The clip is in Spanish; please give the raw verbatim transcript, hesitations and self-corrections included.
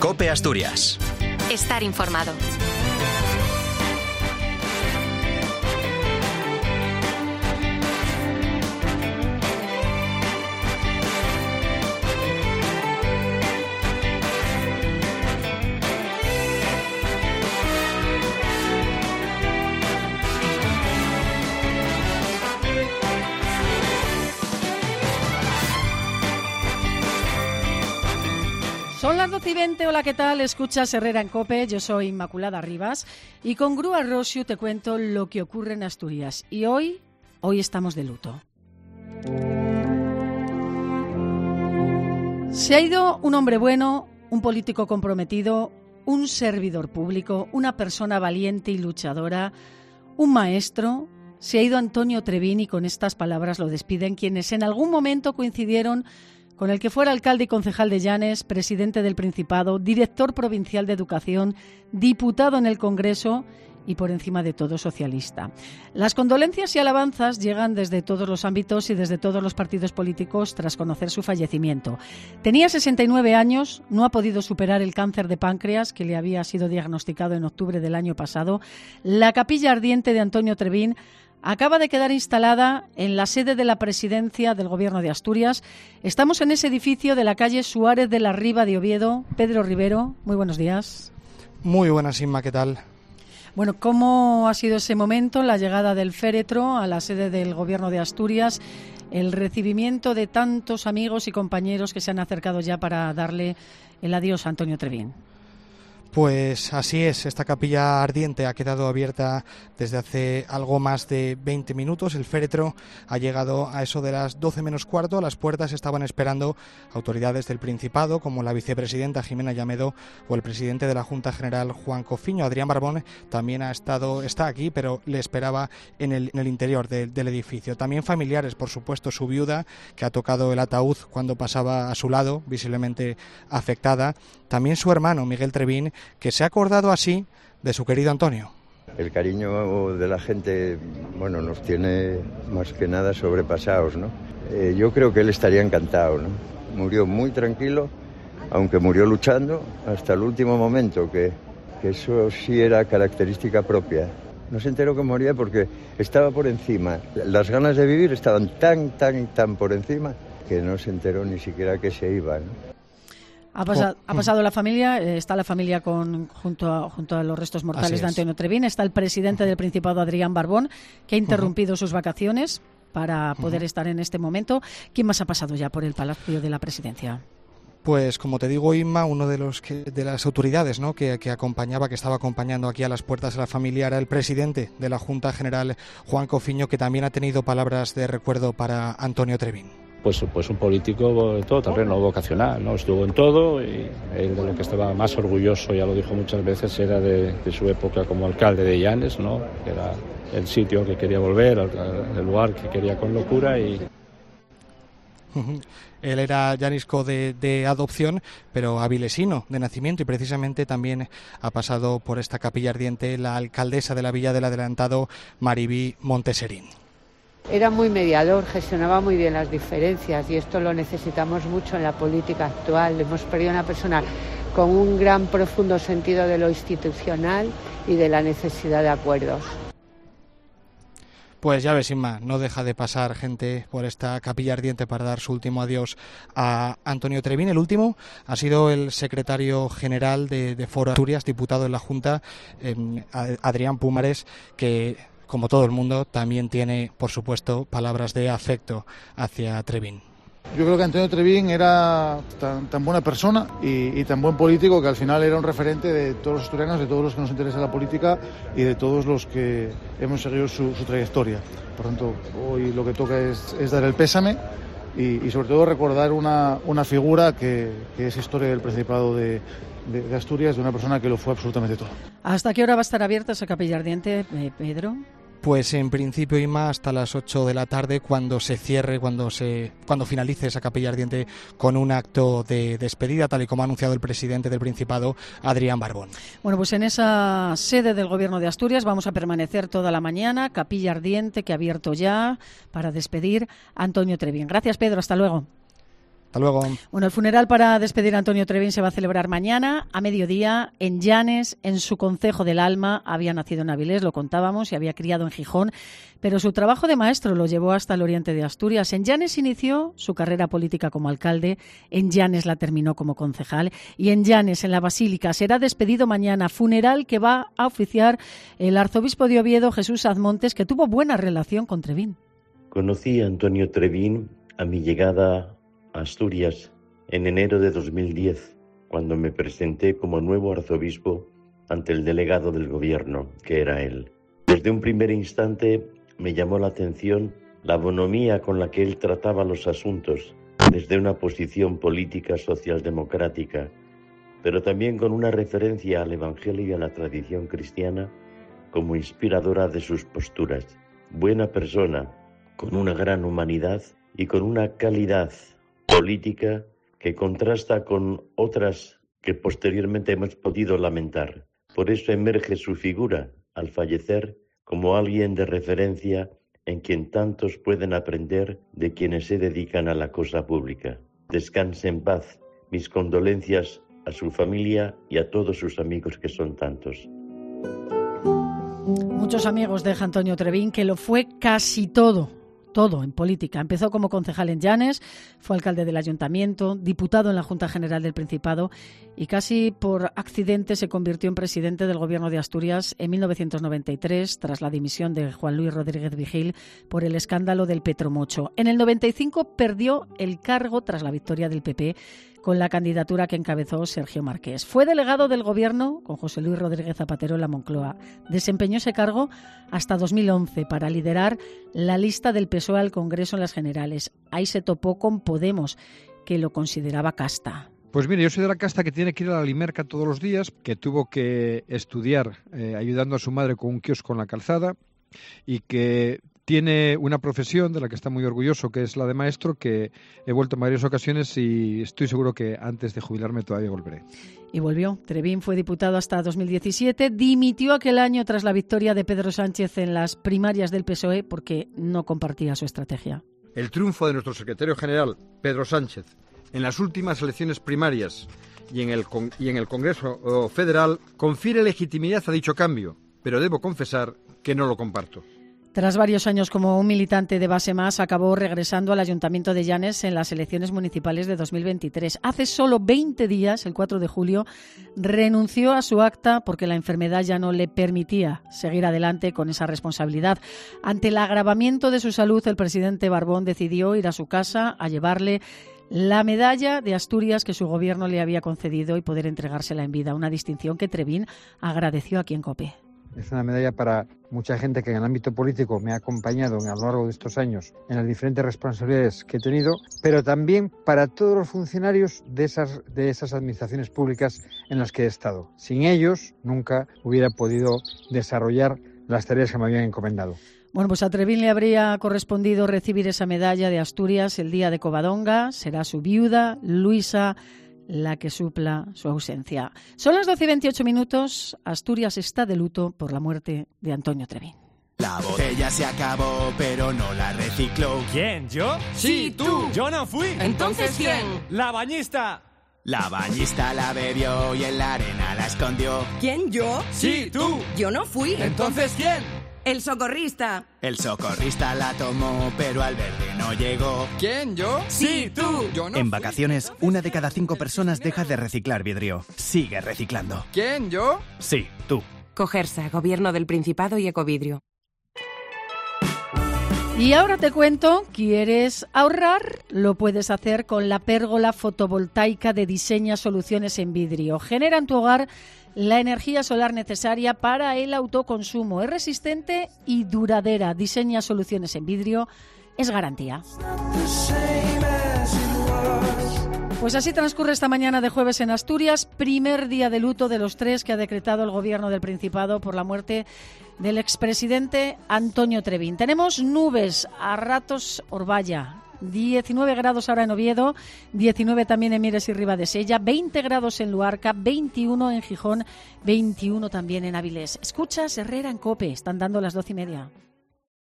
COPE Asturias. Estar informado. Son las doce y veinte, hola, ¿qué tal? Escuchas Herrera en COPE, yo soy Inmaculada Rivas y con Grúa Rosiu te cuento lo que ocurre en Asturias. Y hoy, hoy estamos de luto. Se ha ido un hombre bueno, un político comprometido, un servidor público, una persona valiente y luchadora, un maestro. Se ha ido Antonio Trevín y con estas palabras lo despiden quienes en algún momento coincidieron con el que fuera alcalde y concejal de Llanes, presidente del Principado, director provincial de Educación, diputado en el Congreso y, por encima de todo, socialista. Las condolencias y alabanzas llegan desde todos los ámbitos y desde todos los partidos políticos tras conocer su fallecimiento. Tenía sesenta y nueve años, no ha podido superar el cáncer de páncreas que le había sido diagnosticado en octubre del año pasado. La capilla ardiente de Antonio Trevín acaba de quedar instalada en la sede de la presidencia del Gobierno de Asturias. Estamos en ese edificio de la calle Suárez de la Riba de Oviedo. Pedro Rivero, muy buenos días. Muy buenas, Inma, ¿qué tal? Bueno, ¿cómo ha sido ese momento, la llegada del féretro a la sede del Gobierno de Asturias, el recibimiento de tantos amigos y compañeros que se han acercado ya para darle el adiós a Antonio Trevín? Pues así es, esta capilla ardiente ha quedado abierta desde hace algo más de veinte minutos. El féretro ha llegado a eso de las doce menos cuarto. A las puertas estaban esperando autoridades del Principado, como la vicepresidenta Jimena Llamedo o el presidente de la Junta General, Juan Cofiño. Adrián Barbón también ha estado, está aquí, pero le esperaba en el, en el interior de, del edificio. También familiares, por supuesto, su viuda, que ha tocado el ataúd cuando pasaba a su lado, visiblemente afectada. También su hermano, Miguel Trevín, que se ha acordado así de su querido Antonio. El cariño de la gente, bueno, nos tiene más que nada sobrepasados, ¿no? Eh, yo creo que él estaría encantado, ¿no? Murió muy tranquilo, aunque murió luchando hasta el último momento, que, que eso sí era característica propia. No se enteró que moría porque estaba por encima. Las ganas de vivir estaban tan, tan, tan por encima que no se enteró ni siquiera que se iba, ¿no? Ha pasado, ha pasado la familia, eh, está la familia con, junto, a, junto a los restos mortales de Antonio Trevín, está el presidente del Principado, Adrián Barbón, que ha interrumpido uh-huh. sus vacaciones para poder uh-huh. estar en este momento. ¿Quién más ha pasado ya por el Palacio de la Presidencia? Pues como te digo, Inma, uno de los que, de las autoridades, ¿no?, que, que acompañaba, que estaba acompañando aquí a las puertas de la familia, era el presidente de la Junta General, Juan Cofiño, que también ha tenido palabras de recuerdo para Antonio Trevín. Pues, pues un político de todo terreno, vocacional, ¿no? Estuvo en todo y él de lo que estaba más orgulloso, ya lo dijo muchas veces, era de, de su época como alcalde de Llanes, ¿no?, que era el sitio que quería volver, el lugar que quería con locura. Y él era llanisco de, de adopción, pero avilesino de nacimiento, y precisamente también ha pasado por esta capilla ardiente la alcaldesa de la Villa del Adelantado, Maribí Monteserín. Era muy mediador, gestionaba muy bien las diferencias y esto lo necesitamos mucho en la política actual. Hemos perdido una persona con un gran, profundo sentido de lo institucional y de la necesidad de acuerdos. Pues ya ves, Inma, no deja de pasar gente por esta capilla ardiente para dar su último adiós a Antonio Trevín. El último ha sido el secretario general de, de Foro Asturias, diputado en la Junta, eh, Adrián Pumares, que, como todo el mundo, también tiene, por supuesto, palabras de afecto hacia Trevín. Yo creo que Antonio Trevín era tan, tan buena persona y, y tan buen político que al final era un referente de todos los asturianos, de todos los que nos interesa la política y de todos los que hemos seguido su, su trayectoria. Por tanto, hoy lo que toca es, es dar el pésame y, y sobre todo recordar una, una figura que, que es historia del Principado de, de, de Asturias, de una persona que lo fue absolutamente todo. ¿Hasta qué hora va a estar abierta esa capilla ardiente, eh, Pedro? Pues en principio, Inma, hasta las ocho de la tarde, cuando se cierre, cuando se cuando finalice esa capilla ardiente con un acto de despedida, tal y como ha anunciado el presidente del Principado, Adrián Barbón. Bueno, pues en esa sede del Gobierno de Asturias vamos a permanecer toda la mañana, capilla ardiente que ha abierto ya para despedir a Antonio Trevín. Gracias, Pedro, hasta luego. Hasta luego. Bueno, el funeral para despedir a Antonio Trevín se va a celebrar mañana a mediodía en Llanes, en su concejo del alma. Había nacido en Avilés, lo contábamos, y había criado en Gijón, pero su trabajo de maestro lo llevó hasta el oriente de Asturias. En Llanes inició su carrera política como alcalde, en Llanes la terminó como concejal y en Llanes, en la Basílica, será despedido mañana. Funeral que va a oficiar el arzobispo de Oviedo, Jesús Azmontes, que tuvo buena relación con Trevín. Conocí a Antonio Trevín a mi llegada a Asturias en enero de dos mil diez, cuando me presenté como nuevo arzobispo ante el delegado del gobierno, que era él. Desde un primer instante me llamó la atención la bonomía con la que él trataba los asuntos, desde una posición política socialdemocrática, pero también con una referencia al Evangelio y a la tradición cristiana como inspiradora de sus posturas. Buena persona, con una gran humanidad y con una calidad política que contrasta con otras que posteriormente hemos podido lamentar. Por eso emerge su figura, al fallecer, como alguien de referencia en quien tantos pueden aprender de quienes se dedican a la cosa pública. Descanse en paz. Mis condolencias a su familia y a todos sus amigos, que son tantos. Muchos amigos deja Antonio Trevín, que lo fue casi todo. Todo en política. Empezó como concejal en Llanes, fue alcalde del ayuntamiento, diputado en la Junta General del Principado y casi por accidente se convirtió en presidente del Gobierno de Asturias en mil novecientos noventa y tres, tras la dimisión de Juan Luis Rodríguez Vigil por el escándalo del Petromocho. En el noventa y cinco perdió el cargo tras la victoria del P P con la candidatura que encabezó Sergio Marqués. Fue delegado del Gobierno con José Luis Rodríguez Zapatero en la Moncloa. Desempeñó ese cargo hasta dos mil once para liderar la lista del P S O E al Congreso en las Generales. Ahí se topó con Podemos, que lo consideraba casta. Pues mire, yo soy de la casta que tiene que ir a la Limerca todos los días, que tuvo que estudiar eh, ayudando a su madre con un kiosco en la calzada y que tiene una profesión de la que está muy orgulloso, que es la de maestro, que he vuelto en varias ocasiones y estoy seguro que antes de jubilarme todavía volveré. Y volvió. Trevín fue diputado hasta dos mil diecisiete, dimitió aquel año tras la victoria de Pedro Sánchez en las primarias del P S O E porque no compartía su estrategia. El triunfo de nuestro secretario general, Pedro Sánchez, en las últimas elecciones primarias y en el, con- y en el Congreso Federal confiere legitimidad a dicho cambio, pero debo confesar que no lo comparto. Tras varios años como un militante de base más, acabó regresando al Ayuntamiento de Llanes en las elecciones municipales de dos mil veintitrés. Hace solo veinte días, el cuatro de julio, renunció a su acta porque la enfermedad ya no le permitía seguir adelante con esa responsabilidad. Ante el agravamiento de su salud, el presidente Barbón decidió ir a su casa a llevarle la medalla de Asturias que su gobierno le había concedido y poder entregársela en vida, una distinción que Trevín agradeció aquí en COPE. Es una medalla para mucha gente que en el ámbito político me ha acompañado a lo largo de estos años en las diferentes responsabilidades que he tenido, pero también para todos los funcionarios de esas, de esas administraciones públicas en las que he estado. Sin ellos nunca hubiera podido desarrollar las tareas que me habían encomendado. Bueno, pues a Trevín le habría correspondido recibir esa medalla de Asturias el día de Covadonga. Será su viuda, Luisa, la que supla su ausencia. Son las doce y veintiocho minutos. Asturias está de luto por la muerte de Antonio Trevín. La botella se acabó, pero no la recicló. ¿Quién? ¿Yo? Sí, tú. Yo no fui. ¿Entonces quién? La bañista. La bañista la bebió y en la arena la escondió. ¿Quién? ¿Yo? Sí, tú. Yo no fui. ¿Entonces quién? El socorrista. El socorrista la tomó, pero al verde no llegó. ¿Quién? ¿Yo? Sí, tú. Yo no En fui. vacaciones, una de cada cinco personas deja de reciclar vidrio. Sigue reciclando. ¿Quién? ¿Yo? Sí, tú. Cogersa, Gobierno del Principado y Ecovidrio. Y ahora te cuento, ¿quieres ahorrar? Lo puedes hacer con la pérgola fotovoltaica de Diseña Soluciones en Vidrio. Genera en tu hogar la energía solar necesaria para el autoconsumo. Es resistente y duradera. Diseña Soluciones en Vidrio. Es garantía. Pues así transcurre esta mañana de jueves en Asturias, primer día de luto de los tres que ha decretado el Gobierno del Principado por la muerte del expresidente Antonio Trevín. Tenemos nubes, a ratos Orballa, diecinueve grados ahora en Oviedo, diecinueve también en Mieres y Ribadesella, veinte grados en Luarca, veintiuno en Gijón, veintiuno también en Avilés. Escuchas Herrera en COPE, están dando las doce y media.